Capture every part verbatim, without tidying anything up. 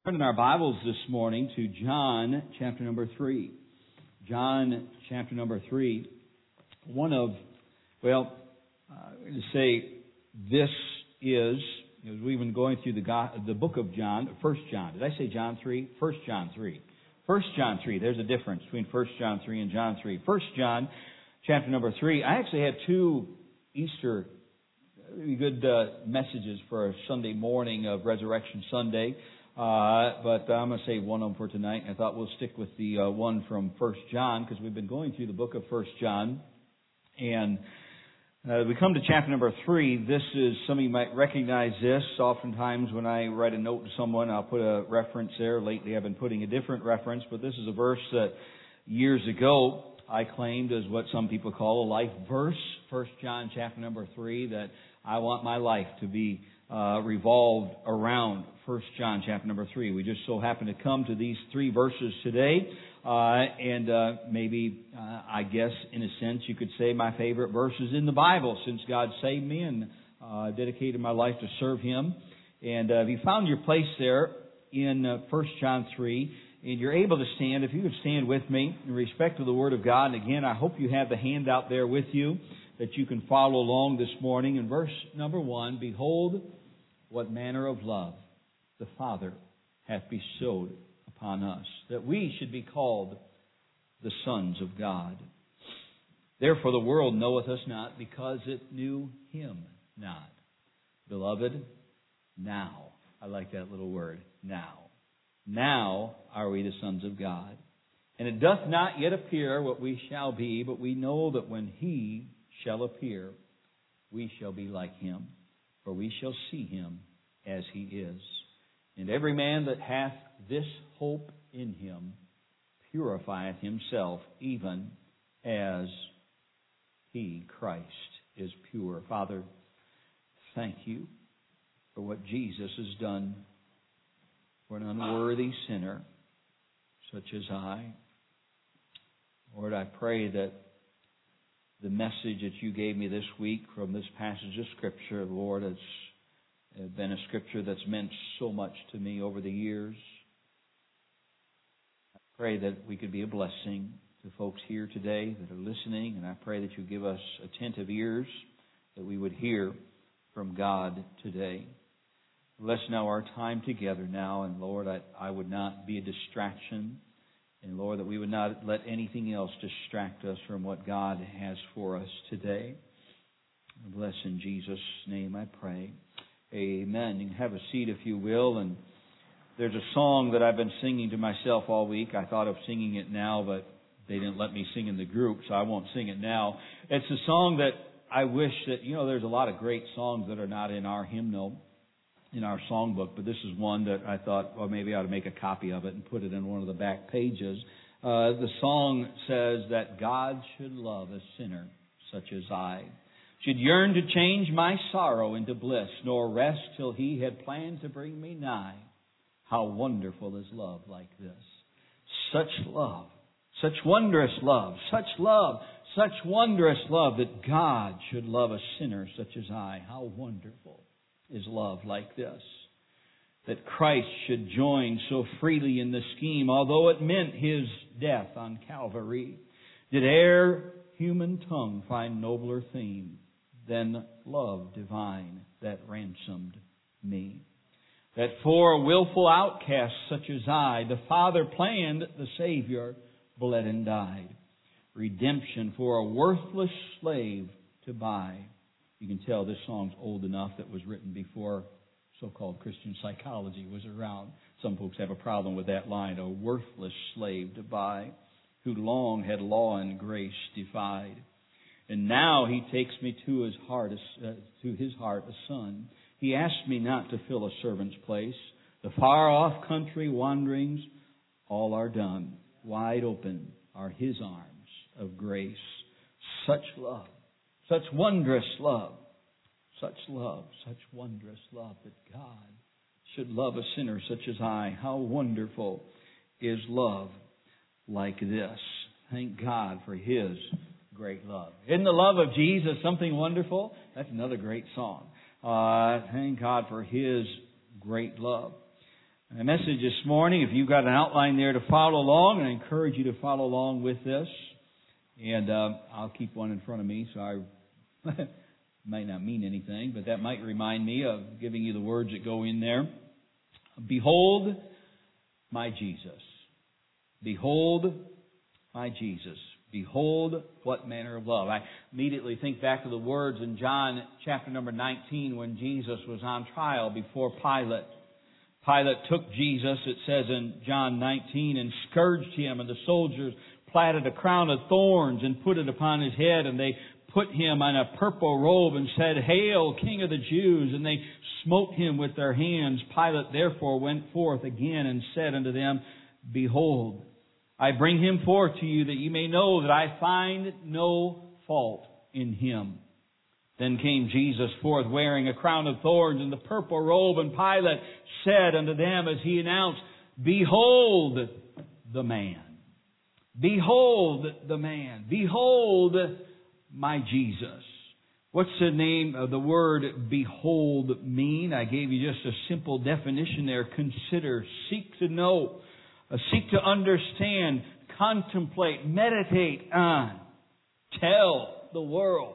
Turn in our Bibles this morning to John chapter number three. John chapter number three. One of, well, uh, to say this is, as we've been going through the God, the book of John, First John. Did I say John three? First John three. First John three. There's a difference between First John three and John three. First John chapter number three. I actually had two Easter good uh, messages for a Sunday morning of Resurrection Sunday. Uh, but I'm going to say one of them for tonight. I thought we'll stick with the uh, one from First John because we've been going through the book of First John. And uh, we come to chapter number three. This is, some of you might recognize this. Oftentimes when I write a note to someone, I'll put a reference there. Lately I've been putting a different reference, but this is a verse that years ago I claimed as what some people call a life verse. First John chapter number three, that I want my life to be uh, revolved around First John chapter number three. We just so happen to come to these three verses today, uh, and uh, maybe, uh, I guess, in a sense, you could say my favorite verses in the Bible, since God saved me and uh, dedicated my life to serve Him. And uh, if you found your place there in uh, First John three, and you're able to stand, if you could stand with me in respect to the Word of God. And again, I hope you have the handout there with you, that you can follow along this morning. In verse number one, behold, what manner of love the Father hath bestowed upon us, that we should be called the sons of God. Therefore the world knoweth us not, because it knew Him not. Beloved, now, I like that little word, now. Now are we the sons of God. And it doth not yet appear what we shall be, but we know that when He shall appear, we shall be like Him, for we shall see Him as He is. And every man that hath this hope in Him purifieth himself, even as He, Christ, is pure. Father, thank You for what Jesus has done for an unworthy sinner such as I. Lord, I pray that the message that You gave me this week from this passage of Scripture, Lord, it's been a Scripture that's meant so much to me over the years. I pray that we could be a blessing to folks here today that are listening, and I pray that You give us attentive ears, that we would hear from God today. Bless now our time together now, and Lord, I, I would not be a distraction. And Lord, that we would not let anything else distract us from what God has for us today. Bless in Jesus' name I pray. Amen. You can have a seat if you will. And there's a song that I've been singing to myself all week. I thought of singing it now, but they didn't let me sing in the group, so I won't sing it now. It's a song that I wish that, you know, there's a lot of great songs that are not in our hymnal, in our songbook, but this is one that I thought, well, maybe I ought to make a copy of it and put it in one of the back pages. Uh, the song says that God should love a sinner such as I, should yearn to change my sorrow into bliss, nor rest till He had planned to bring me nigh. How wonderful is love like this. Such love, such wondrous love, such love, such wondrous love that God should love a sinner such as I. How wonderful is love like this, that Christ should join so freely in the scheme, although it meant His death on Calvary. Did e'er human tongue find nobler theme than love divine that ransomed me? That for a willful outcast such as I, the Father planned the Savior, bled and died. Redemption for a worthless slave to buy. You can tell this song's old enough that was written before so-called Christian psychology was around. Some folks have a problem with that line, a worthless slave to buy, who long had law and grace defied. And now He takes me to His heart, uh, to His heart a son. He asked me not to fill a servant's place. The far-off country wanderings, all are done. Wide open are His arms of grace. Such love. Such wondrous love, such love, such wondrous love that God should love a sinner such as I. How wonderful is love like this. Thank God for His great love. Isn't the love of Jesus something wonderful? That's another great song. Uh, thank God for His great love. My message this morning, if you've got an outline there to follow along, and I encourage you to follow along with this. And uh, I'll keep one in front of me, so I might not mean anything, but that might remind me of giving you the words that go in there. Behold my Jesus. Behold my Jesus. Behold what manner of love. I immediately think back to the words in John chapter number nineteen when Jesus was on trial before Pilate. Pilate took Jesus, it says in John nineteen, and scourged him, and the soldiers platted a crown of thorns and put it upon his head, and they put him on a purple robe and said, Hail, King of the Jews! And they smote him with their hands. Pilate therefore went forth again and said unto them, Behold, I bring him forth to you, that you may know that I find no fault in him. Then came Jesus forth wearing a crown of thorns and the purple robe, and Pilate said unto them as he announced, Behold the man. Behold the man. Behold my Jesus. What's the name of the word behold mean? I gave you just a simple definition there. Consider, seek to know, uh, seek to understand, contemplate, meditate on, tell the world.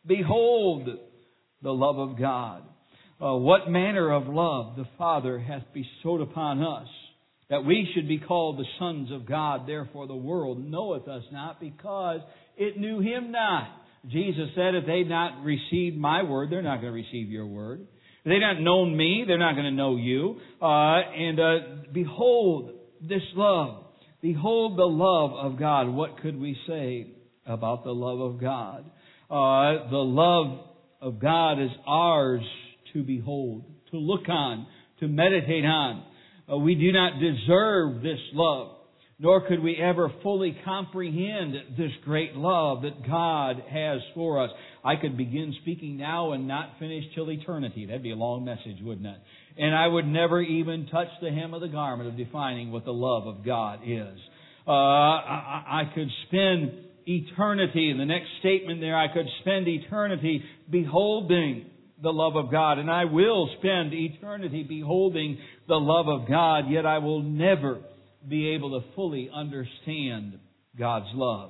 Behold the love of God. Uh, what manner of love the Father hath bestowed upon us, that we should be called the sons of God. Therefore the world knoweth us not, because it knew Him not. Jesus said, if they've not received my word, they're not going to receive your word. If they've not known me, they're not going to know you. Uh, and uh, behold this love. Behold the love of God. What could we say about the love of God? Uh, the love of God is ours to behold, to look on, to meditate on. Uh, we do not deserve this love, nor could we ever fully comprehend this great love that God has for us. I could begin speaking now and not finish till eternity. That'd be a long message, wouldn't it? And I would never even touch the hem of the garment of defining what the love of God is. Uh, I, I could spend eternity, in the next statement there, I could spend eternity beholding the love of God. And I will spend eternity beholding the love of God, yet I will never be able to fully understand God's love.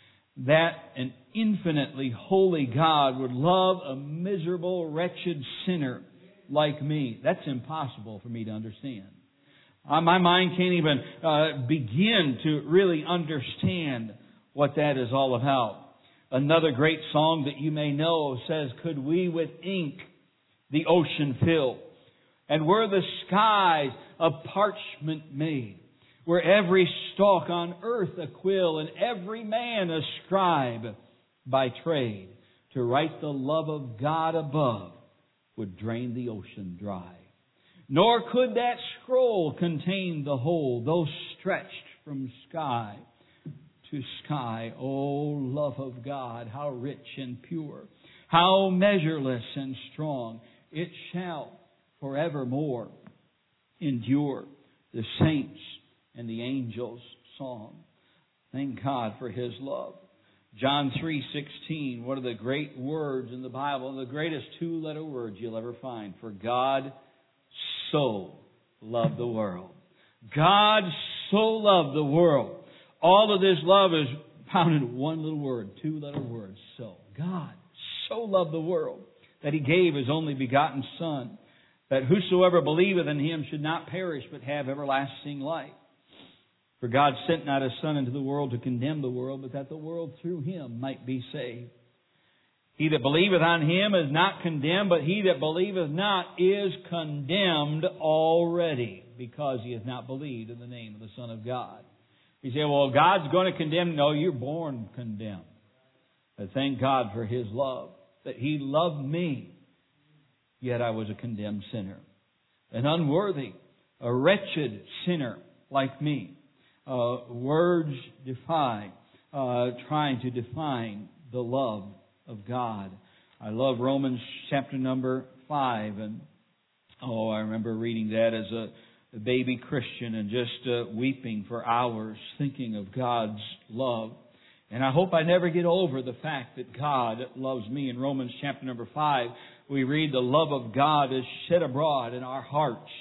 That an infinitely holy God would love a miserable, wretched sinner like me. That's impossible for me to understand. Uh, my mind can't even uh, begin to really understand what that is all about. Another great song that you may know says, could we with ink the ocean fill, and were the skies of parchment made, were every stalk on earth a quill, and every man a scribe by trade, to write the love of God above would drain the ocean dry. Nor could that scroll contain the whole, though stretched from sky to sky. O love of God, how rich and pure, how measureless and strong, it shall forevermore endure. The saints and the angels' song. Thank God for His love. John three sixteen, one of the great words in the Bible, the greatest two-letter words you'll ever find. For God so loved the world. God so loved the world. All of this love is found in one little word, two-letter word, so. God so loved the world that He gave His only begotten Son, that whosoever believeth in Him should not perish but have everlasting life. For God sent not His Son into the world to condemn the world, but that the world through Him might be saved. He that believeth on Him is not condemned, but he that believeth not is condemned already, because he hath not believed in the name of the Son of God. You say, well, God's going to condemn. No, you're born condemned. But thank God for His love, that He loved me, yet I was a condemned sinner. An unworthy, a wretched sinner like me. Uh, words defy, uh, trying to define the love of God. I love Romans chapter number five. And, oh, I remember reading that as a a baby Christian and just uh, weeping for hours thinking of God's love. And I hope I never get over the fact that God loves me. In Romans chapter number five, we read the love of God is shed abroad in our hearts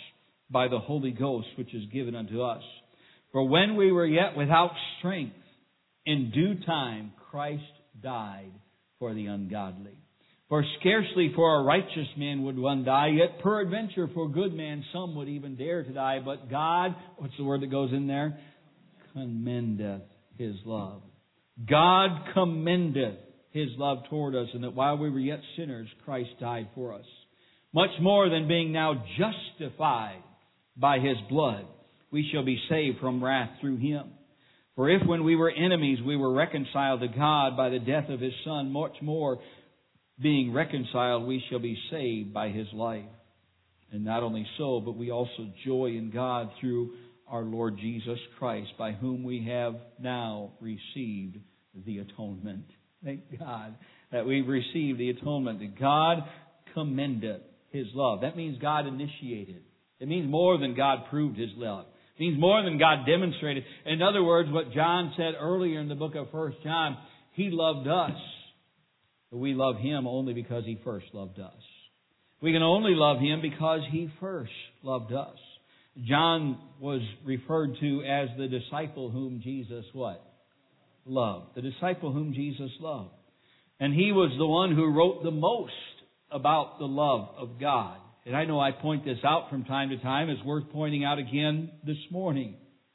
by the Holy Ghost which is given unto us. For when we were yet without strength, in due time Christ died for the ungodly. For scarcely for a righteous man would one die, yet peradventure for a good man some would even dare to die. But God, what's the word that goes in there? Commendeth His love. God commendeth His love toward us, and that while we were yet sinners, Christ died for us. Much more than being now justified by His blood, we shall be saved from wrath through Him. For if when we were enemies we were reconciled to God by the death of His Son, much more being reconciled we shall be saved by His life. And not only so, but we also joy in God through our Lord Jesus Christ, by whom we have now received the atonement. Thank God that we've received the atonement. That God commendeth His love. That means God initiated. It means more than God proved His love. It means more than God demonstrated. In other words, what John said earlier in the book of First John, He loved us. But we love Him only because He first loved us. We can only love Him because He first loved us. John was referred to as the disciple whom Jesus what? Loved. The disciple whom Jesus loved. And he was the one who wrote the most about the love of God. And I know I point this out from time to time. It's worth pointing out again this morning.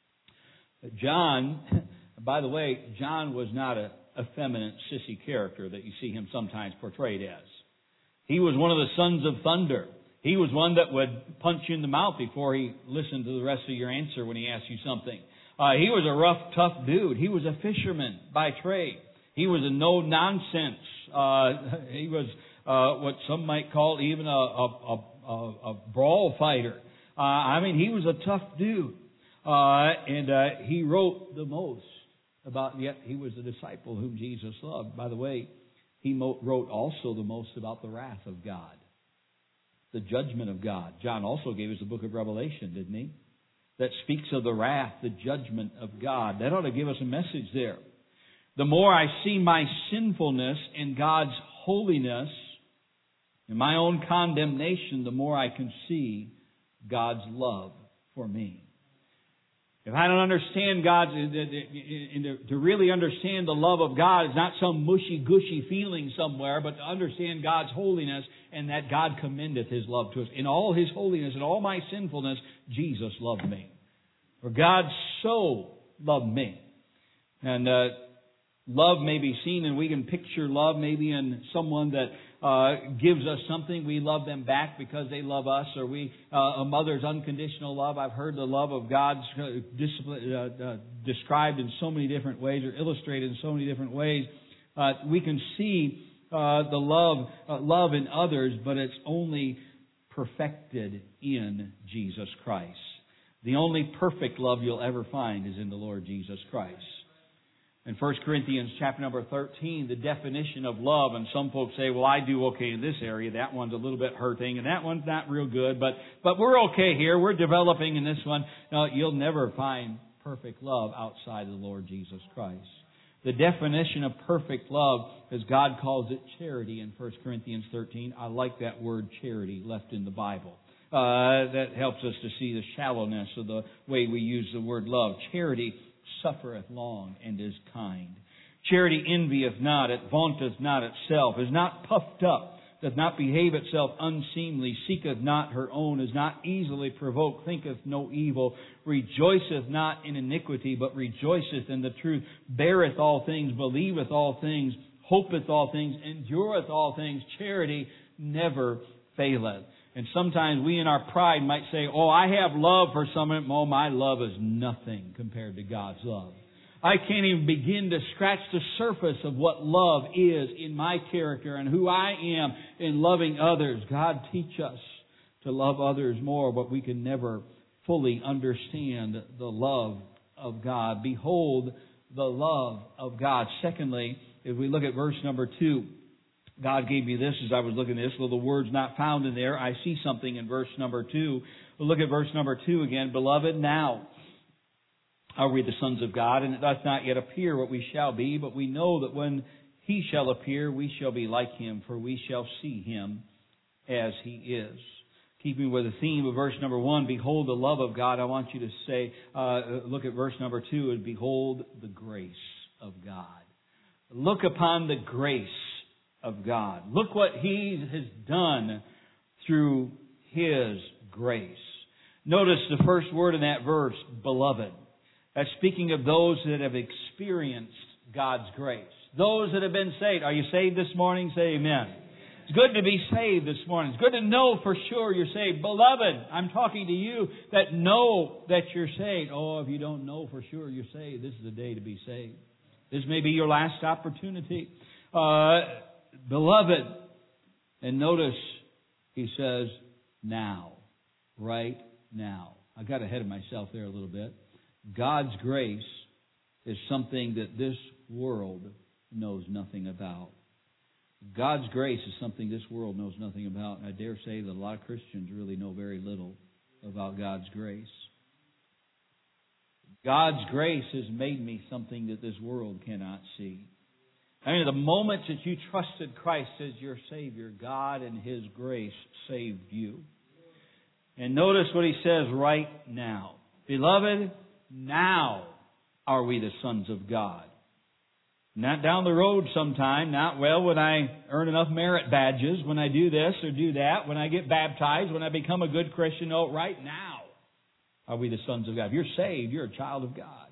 But John, by the way, John was not a effeminate, sissy character that you see him sometimes portrayed as. He was one of the sons of thunder. He was one that would punch you in the mouth before he listened to the rest of your answer when he asked you something. Uh, he was a rough, tough dude. He was a fisherman by trade. He was a no-nonsense. Uh, he was uh, what some might call even a, a, a, a brawl fighter. Uh, I mean, he was a tough dude. Uh, and uh, he wrote the most about, yet he was the disciple whom Jesus loved. By the way, he wrote also the most about the wrath of God, the judgment of God. John also gave us the book of Revelation, didn't he? That speaks of the wrath, the judgment of God. That ought to give us a message there. The more I see my sinfulness and God's holiness and my own condemnation, the more I can see God's love for me. If I don't understand God, to really understand the love of God is not some mushy-gushy feeling somewhere, but to understand God's holiness and that God commendeth His love to us. In all His holiness and all my sinfulness, Jesus loved me. For God so loved me. And uh, love may be seen, and we can picture love maybe in someone that uh, gives us something. We love them back because they love us, or we uh, a mother's unconditional love. I've heard the love of God uh, discipline, uh, uh, described in so many different ways, or illustrated in so many different ways. Uh, we can see uh, the love uh, love in others, but it's only perfected in Jesus Christ. The only perfect love you'll ever find is in the Lord Jesus Christ. In First Corinthians chapter number thirteen, the definition of love, and some folks say, well, I do okay in this area. That one's a little bit hurting, and that one's not real good, but but we're okay here. We're developing in this one. No, you'll never find perfect love outside of the Lord Jesus Christ. The definition of perfect love, as God calls it, charity in First Corinthians thirteen. I like that word charity left in the Bible. Uh, that helps us to see the shallowness of the way we use the word love. Charity suffereth long and is kind. Charity envieth not, it vaunteth not itself, is not puffed up, doth not behave itself unseemly, seeketh not her own, is not easily provoked, thinketh no evil, rejoiceth not in iniquity, but rejoiceth in the truth, beareth all things, believeth all things, hopeth all things, endureth all things. Charity never faileth. And sometimes we in our pride might say, oh, I have love for someone. Oh, my love is nothing compared to God's love. I can't even begin to scratch the surface of what love is in my character and who I am in loving others. God, teach us to love others more, but we can never fully understand the love of God. Behold the love of God. Secondly, if we look at verse number two, God gave me this as I was looking at this. Though the word's not found in there, I see something in verse number two. We'll look at verse number two again. Beloved, now are we the sons of God, and it doth not yet appear what we shall be, but we know that when He shall appear, we shall be like Him, for we shall see Him as He is. keeping with the theme of verse number one, behold the love of God, I want you to say, uh, look at verse number two, and behold the grace of God. Look upon the grace of God. Look what He has done through His grace. Notice the first word in that verse, beloved. That's speaking of those that have experienced God's grace. Those that have been saved. Are you saved this morning? Say amen. It's good to be saved this morning. It's good to know for sure you're saved. Beloved, I'm talking to you that know that you're saved. Oh, if you don't know for sure you're saved, this is the day to be saved. This may be your last opportunity. Uh, beloved, and notice he says, now, right now. I got ahead of myself there a little bit. God's grace is something that this world knows nothing about. God's grace is something this world knows nothing about. And I dare say that a lot of Christians really know very little about God's grace. God's grace has made me something that this world cannot see. I mean, the moment that you trusted Christ as your Savior, God and His grace saved you. And notice what He says right now. Beloved, now are we the sons of God. Not down the road sometime, not, well, when I earn enough merit badges, when I do this or do that, when I get baptized, when I become a good Christian. No, right now are we the sons of God. If you're saved, you're a child of God.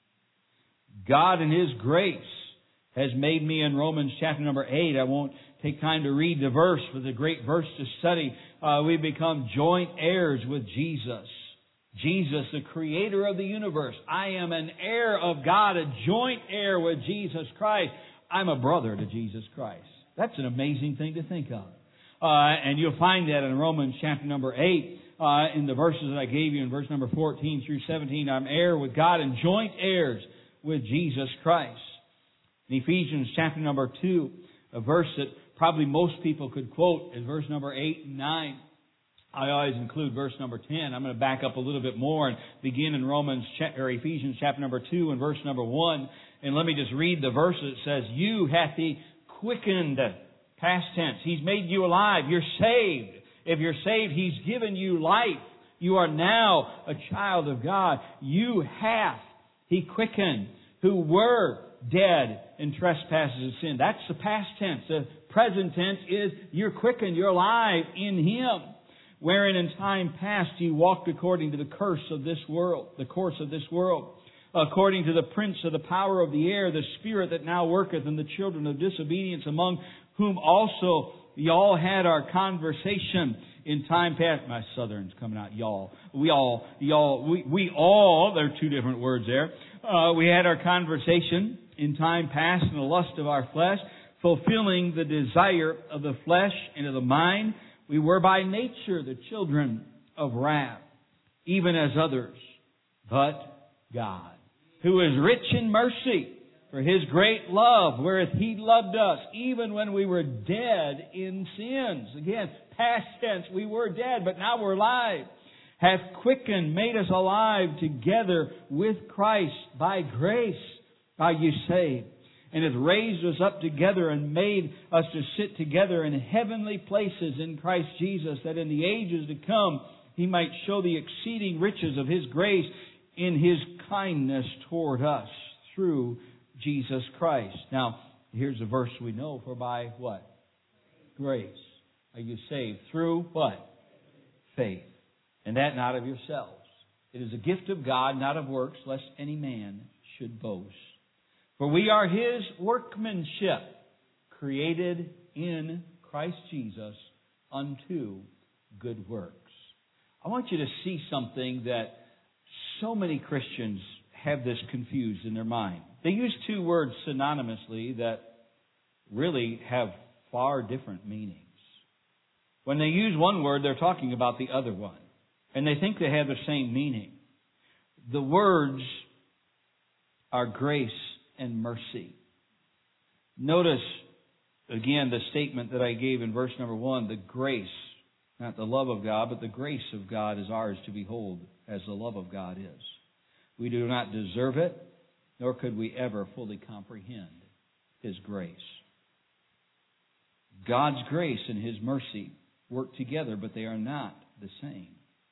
God in His grace has made me, in Romans chapter number eight, I won't take time to read the verse, but it's a great verse to study. Uh, we become joint heirs with Jesus. Jesus, the creator of the universe. I am an heir of God, a joint heir with Jesus Christ. I'm a brother to Jesus Christ. That's an amazing thing to think of. Uh, and you'll find that in Romans chapter number eight, uh, in the verses that I gave you in verse number fourteen through seventeen. I'm heir with God and joint heirs with Jesus Christ. In Ephesians chapter number two, a verse that probably most people could quote is verse number eight and nine. I always include verse number ten. I'm going to back up a little bit more and begin in Romans or Ephesians chapter number two and verse number one. And let me just read the verse that says, you hath He quickened, past tense. He's made you alive. You're saved. If you're saved, He's given you life. You are now a child of God. You hath He quickened, who were dead in trespasses and sin. That's the past tense. The present tense is you're quickened. You're alive in Him. Wherein in time past you walked according to the curse of this world, the course of this world, according to the prince of the power of the air, the spirit that now worketh in the children of disobedience, among whom also y'all had our conversation in time past. My southern's coming out, y'all. We all, y'all, we, we all, there are two different words there. Uh, we had our conversation in time past in the lust of our flesh, fulfilling the desire of the flesh and of the mind. We were by nature the children of wrath, even as others. But God, who is rich in mercy, for His great love, wherewith He loved us, even when we were dead in sins. Again, past tense, we were dead, but now we're alive. Hath quickened, made us alive together with Christ. By grace are you saved. And hath raised us up together and made us to sit together in heavenly places in Christ Jesus, that in the ages to come He might show the exceeding riches of His grace in His kindness toward us through Jesus Christ. Now, here's a verse we know, for by what? Grace are you saved. Through what? Faith. And that not of yourselves. It is a gift of God, not of works, lest any man should boast. For we are His workmanship, created in Christ Jesus unto good works. I want you to see something that so many Christians have this confused in their mind. They use two words synonymously that really have far different meanings. When they use one word, they're talking about the other one. And they think they have the same meaning. The words are grace and mercy. Notice, again, the statement that I gave in verse number one, the grace, not the love of God, but the grace of God is ours to behold as the love of God is. We do not deserve it, nor could we ever fully comprehend His grace. God's grace and His mercy work together, but they are not the same.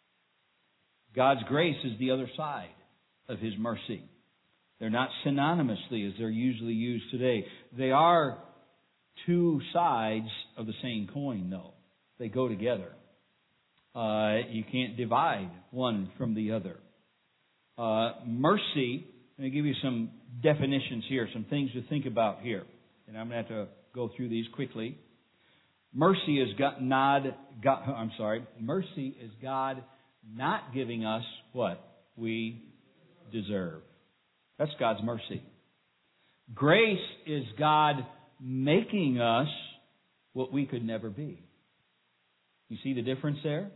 God's grace is the other side of His mercy. They're not synonymously as they're usually used today. They are two sides of the same coin, though. They go together. Uh, you can't divide one from the other. Uh, mercy, let me give you some definitions here, some things to think about here. And I'm going to have to go through these quickly. Mercy is God, not, God, I'm sorry, mercy is God not giving us what we deserve. That's God's mercy. Grace is God making us what we could never be. You see the difference there?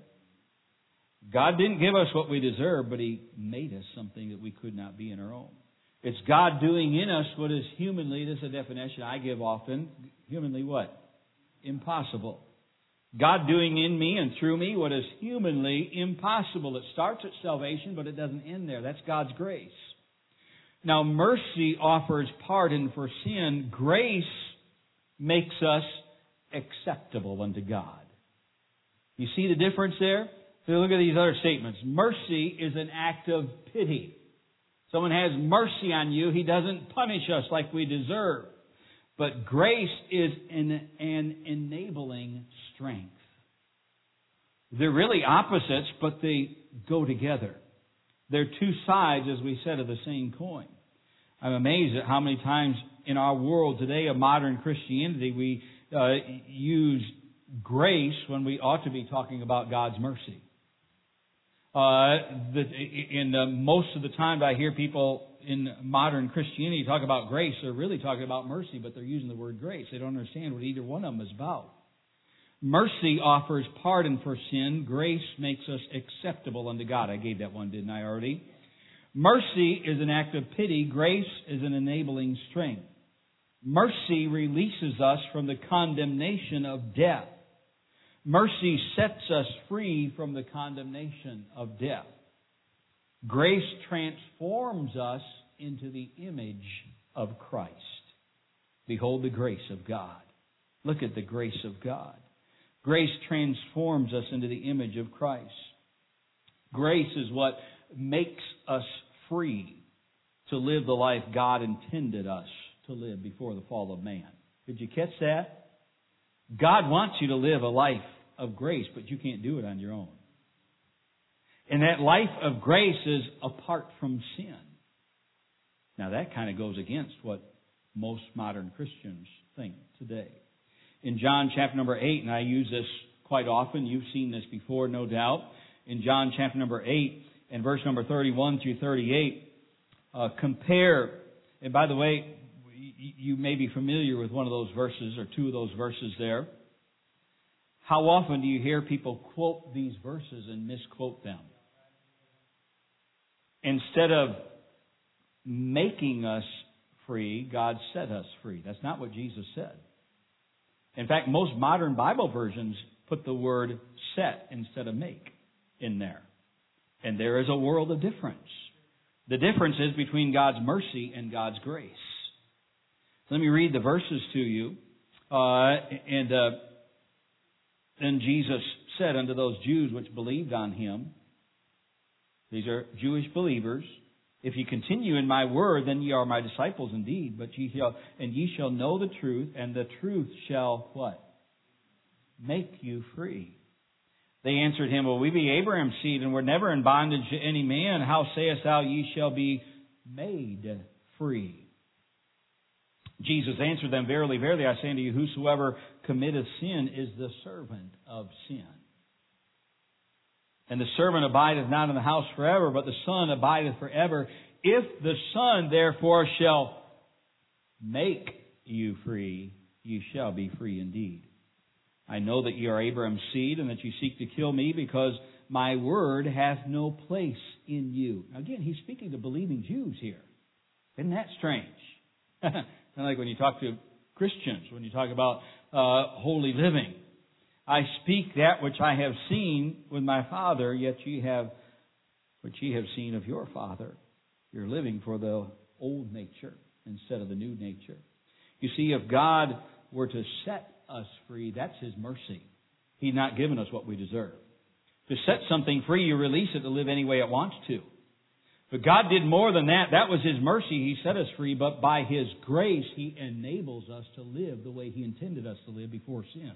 God didn't give us what we deserve, but He made us something that we could not be in our own. It's God doing in us what is humanly, this is a definition I give often, humanly what? Impossible. God doing in me and through me what is humanly impossible. It starts at salvation, but it doesn't end there. That's God's grace. Now, mercy offers pardon for sin. Grace makes us acceptable unto God. You see the difference there? So look at these other statements. Mercy is an act of pity. Someone has mercy on you, He doesn't punish us like we deserve. But grace is an, an enabling strength. They're really opposites, but they go together. They're two sides, as we said, of the same coin. I'm amazed at how many times in our world today of modern Christianity we uh, use grace when we ought to be talking about God's mercy. Uh, the, in uh, most of the time I hear people in modern Christianity talk about grace, they're really talking about mercy, but they're using the word grace. They don't understand what either one of them is about. Mercy offers pardon for sin. Grace makes us acceptable unto God. I gave that one, didn't I already? Mercy is an act of pity. Grace is an enabling strength. Mercy releases us from the condemnation of death. Mercy sets us free from the condemnation of death. Grace transforms us into the image of Christ. Behold the grace of God. Look at the grace of God. Grace transforms us into the image of Christ. Grace is what makes us free to live the life God intended us to live before the fall of man. Did you catch that? God wants you to live a life of grace, but you can't do it on your own. And that life of grace is apart from sin. Now that kind of goes against what most modern Christians think today. In John chapter number eight, and I use this quite often, you've seen this before, no doubt. In John chapter number eight and verse number thirty-one through thirty-eight, uh, compare, and by the way, you may be familiar with one of those verses or two of those verses there. How often do you hear people quote these verses and misquote them? Instead of making us free, God set us free. That's not what Jesus said. In fact, most modern Bible versions put the word set instead of make in there. And there is a world of difference. The difference is between God's mercy and God's grace. Let me read the verses to you. Uh, and uh, then Jesus said unto those Jews which believed on Him, these are Jewish believers, if ye continue in my word, then ye are my disciples indeed. But ye shall, and ye shall know the truth, and the truth shall what? Make you free. They answered him, well, we be Abraham's seed, and we're never in bondage to any man. How sayest thou, ye shall be made free? Jesus answered them, verily, verily, I say unto you, whosoever committeth sin is the servant of sin. And the servant abideth not in the house forever, but the Son abideth forever. If the Son therefore shall make you free, you shall be free indeed. I know that ye are Abraham's seed, and that you seek to kill me, because my word hath no place in you. Now again, he's speaking to believing Jews here. Isn't that strange? Not like when you talk to Christians, when you talk about uh, holy living. I speak that which I have seen with my Father, yet ye have what ye have seen of your father. You're living for the old nature instead of the new nature. You see, if God were to set us free, that's His mercy. He's not given us what we deserve. To set something free, you release it to live any way it wants to. But God did more than that. That was His mercy. He set us free, but by His grace, He enables us to live the way He intended us to live before sin.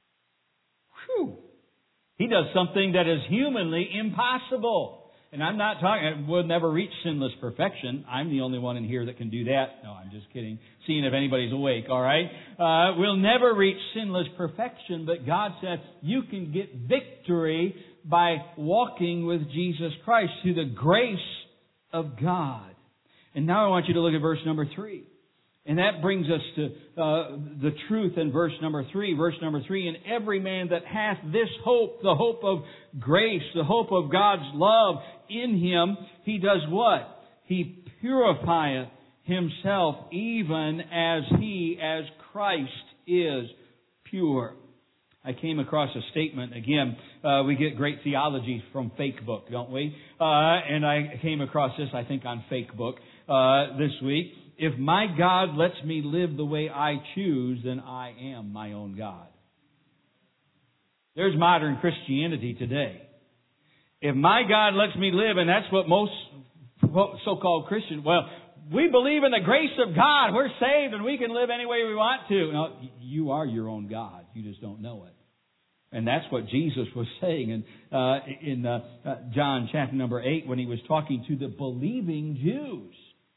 Whew! He does something that is humanly impossible. And I'm not talking, we'll never reach sinless perfection. I'm the only one in here that can do that. No, I'm just kidding. Seeing if anybody's awake, all right? Uh, we'll never reach sinless perfection, but God said you can get victory by walking with Jesus Christ through the grace of God. And now I want you to look at verse number three. And that brings us to uh, the truth in verse number three. Verse number three, and every man that hath this hope, the hope of grace, the hope of God's love in him, he does what? He purifieth himself even as he, as Christ is pure. I came across a statement. Again, uh, we get great theology from Fake Book, don't we? Uh, and I came across this, I think, on Fake Book uh, this week. If my God lets me live the way I choose, then I am my own God. There's modern Christianity today. If my God lets me live, and that's what most so-called Christians, well, we believe in the grace of God. We're saved and we can live any way we want to. No, you are your own God. You just don't know it. And that's what Jesus was saying in, uh, in uh, uh, John chapter number eight when He was talking to the believing Jews.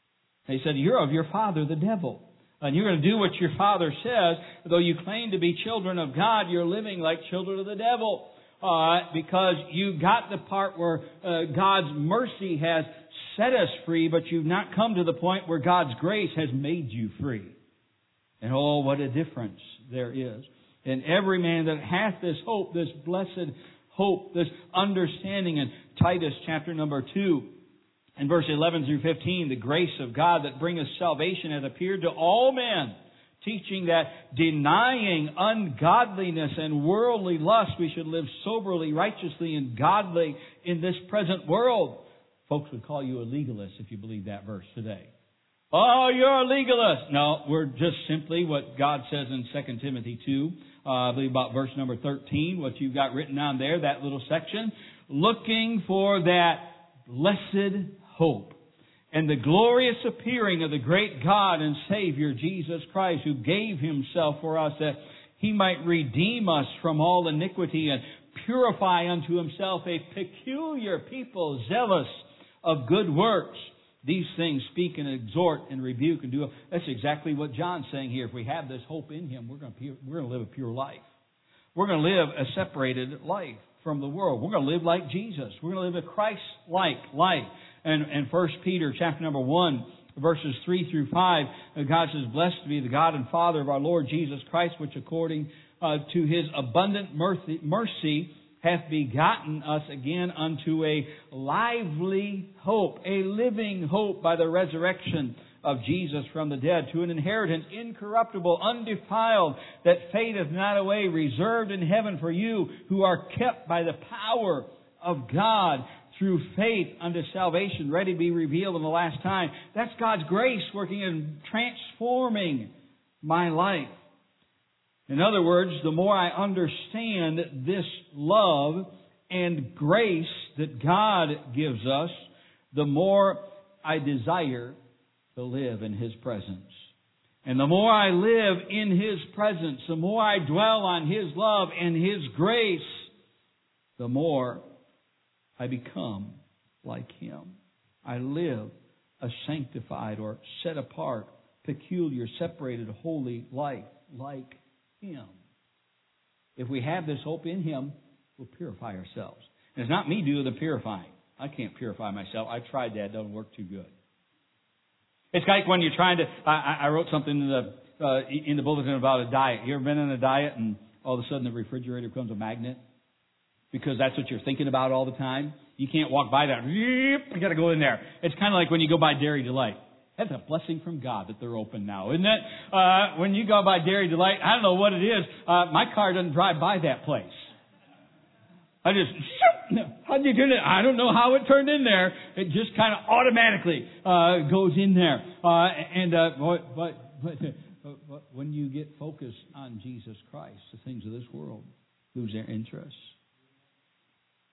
He said, you're of your father, the devil. And you're going to do what your father says. Though you claim to be children of God, you're living like children of the devil. Uh, because you got the part where uh, God's mercy has set us free, but you've not come to the point where God's grace has made you free. And oh, what a difference there is. And every man that hath this hope, this blessed hope, this understanding in Titus chapter number two, in verse eleven through fifteen, the grace of God that bringeth salvation hath appeared to all men, teaching that denying ungodliness and worldly lust, we should live soberly, righteously, and godly in this present world. Folks would call you a legalist if you believe that verse today. Oh, you're a legalist. No, we're just simply what God says in Second Timothy two, uh, I believe about verse number thirteen, what you've got written down there, that little section, looking for that blessed hope and the glorious appearing of the great God and Savior Jesus Christ, who gave Himself for us that He might redeem us from all iniquity and purify unto Himself a peculiar people zealous of good works. These things speak and exhort and rebuke and do. That's exactly what John's saying here. If we have this hope in Him, we're going to, we're going to live a pure life. We're going to live a separated life from the world. We're going to live like Jesus. We're going to live a Christ-like life. And, and First Peter chapter number one, verses three through five, God says, blessed be the God and Father of our Lord Jesus Christ, which according uh, to His abundant mercy, mercy hath begotten us again unto a lively hope, a living hope by the resurrection of Jesus from the dead, to an inheritance incorruptible, undefiled, that fadeth not away, reserved in heaven for you, who are kept by the power of God through faith unto salvation, ready to be revealed in the last time. That's God's grace working and transforming my life. In other words, the more I understand this love and grace that God gives us, the more I desire to live in His presence. And the more I live in His presence, the more I dwell on His love and His grace, the more I become like Him. I live a sanctified or set apart, peculiar, separated, holy life like Him. If we have this hope in Him, we'll purify ourselves. And it's not me doing the purifying. I can't purify myself. I've tried that. It doesn't work too good. It's like when you're trying to... I, I wrote something in the, uh, in the bulletin about a diet. You ever been on a diet and all of a sudden the refrigerator becomes a magnet? Because that's what you're thinking about all the time. You can't walk by that. You got to go in there. It's kind of like when you go by Dairy Delight. That's a blessing from God that they're open now, isn't it? Uh, when you go by Dairy Delight, I don't know what it is. Uh, my car doesn't drive by that place. I just, how'd you do it? I don't know how it turned in there. It just kind of automatically uh, goes in there. Uh, and uh, but, but, but, but when you get focused on Jesus Christ, the things of this world lose their interest.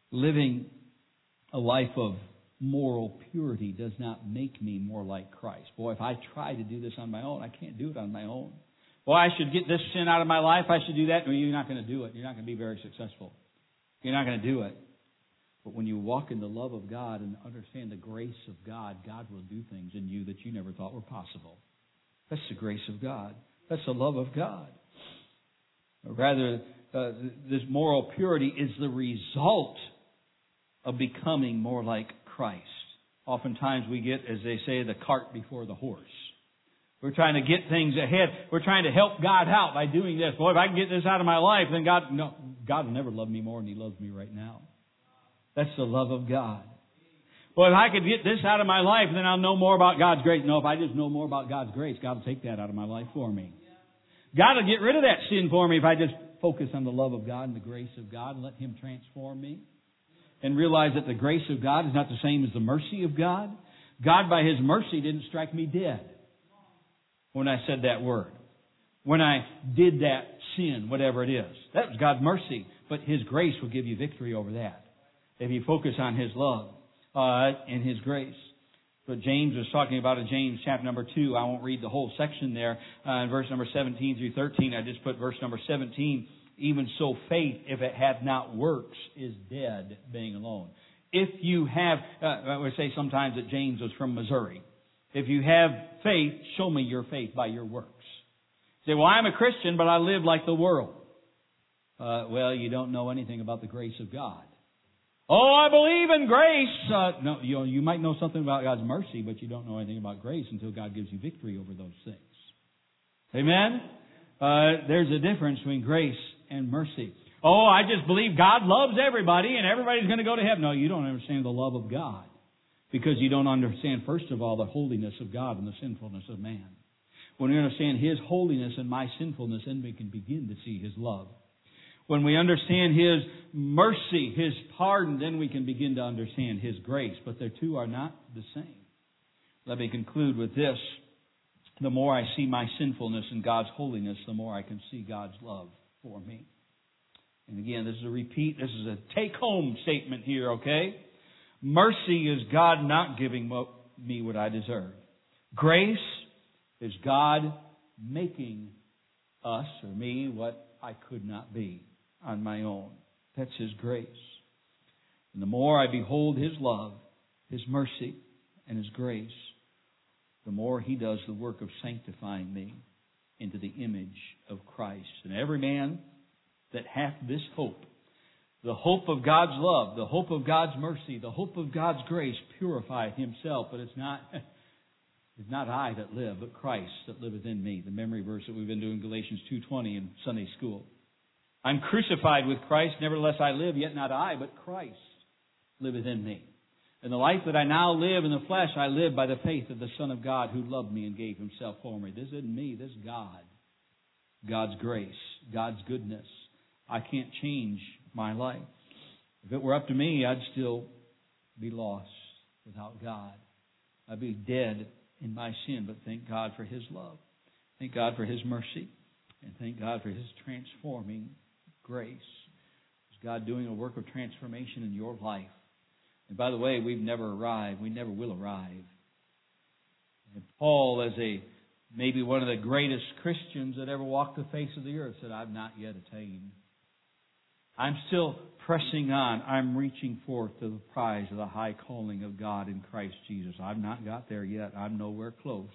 living a life of moral purity does not make me more like Christ. Boy, if I try to do this on my own, I can't do it on my own. Boy, I should get this sin out of my life. I should do that. No, you're not going to do it. You're not going to be very successful. You're not going to do it. But when you walk in the love of God and understand the grace of God, God will do things in you that you never thought were possible. That's the grace of God. That's the love of God. Or rather, uh, this moral purity is the result of becoming more like Christ. Oftentimes we get, as they say, the cart before the horse. We're trying to get things ahead. We're trying to help God out by doing this. Boy, if I can get this out of my life, then God, no, God will never love me more than He loves me right now. That's the love of God. Well, if I could get this out of my life, then I'll know more about God's grace. No, if I just know more about God's grace, God will take that out of my life for me. God will get rid of that sin for me if I just focus on the love of God and the grace of God and let Him transform me. And realize that the grace of God is not the same as the mercy of God. God, by His mercy, didn't strike me dead when I said that word. When I did that sin, whatever it is. That was God's mercy. But His grace will give you victory over that if you focus on His love uh, and His grace. But James was talking about in James chapter number two. I won't read the whole section there. Uh, in verse number seventeen through thirteen, I just put verse number seventeen. Even so, faith, if it hath not works, is dead, being alone. If you have, uh, I would say sometimes that James was from Missouri. If you have faith, show me your faith by your works. You say, well, I'm a Christian, but I live like the world. Uh, well, you don't know anything about the grace of God. Oh, I believe in grace. Uh, no, you know, you might know something about God's mercy, but you don't know anything about grace until God gives you victory over those things. Amen? Uh, there's a difference between grace and mercy. Oh, I just believe God loves everybody and everybody's going to go to heaven. No, you don't understand the love of God because you don't understand, first of all, the holiness of God and the sinfulness of man. When we understand His holiness and my sinfulness, then we can begin to see His love. When we understand His mercy, His pardon, then we can begin to understand His grace. But the two are not the same. Let me conclude with this. The more I see my sinfulness and God's holiness, the more I can see God's love for me. And again, this is a repeat. This is a take-home statement here, okay? Mercy is God not giving me what I deserve. Grace is God making us or me what I could not be on my own. That's His grace. And the more I behold His love, His mercy, and His grace, the more He does the work of sanctifying me into the image of Christ. And every man that hath this hope, the hope of God's love, the hope of God's mercy, the hope of God's grace, purifieth himself. But it's not, it's not I that live, but Christ that liveth in me. The memory verse that we've been doing, Galatians two twenty in Sunday school. I'm crucified with Christ, nevertheless I live, yet not I, but Christ liveth in me. And the life that I now live in the flesh, I live by the faith of the Son of God who loved me and gave Himself for me. This isn't me, this is God. God's grace, God's goodness. I can't change my life. If it were up to me, I'd still be lost without God. I'd be dead in my sin, but thank God for His love. Thank God for His mercy. And thank God for His transforming grace. Is God doing a work of transformation in your life? And by the way, we've never arrived. We never will arrive. And Paul, as a maybe one of the greatest Christians that ever walked the face of the earth, said, I've not yet attained. I'm still pressing on. I'm reaching forth to the prize of the high calling of God in Christ Jesus. I've not got there yet. I'm nowhere close.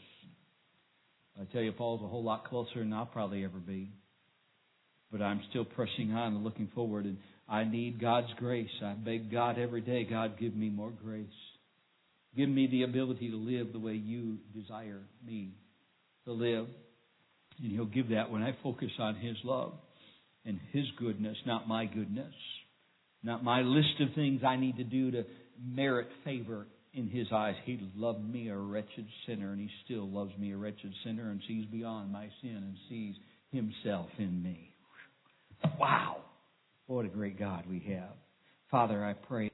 I tell you, Paul's a whole lot closer than I'll probably ever be. But I'm still pressing on and looking forward. And I need God's grace. I beg God every day, God, give me more grace. Give me the ability to live the way you desire me to live. And He'll give that when I focus on His love and His goodness, not my goodness. Not my list of things I need to do to merit favor in His eyes. He loved me, a wretched sinner, and He still loves me, a wretched sinner, and sees beyond my sin and sees Himself in me. Wow! What a great God we have. Father, I pray.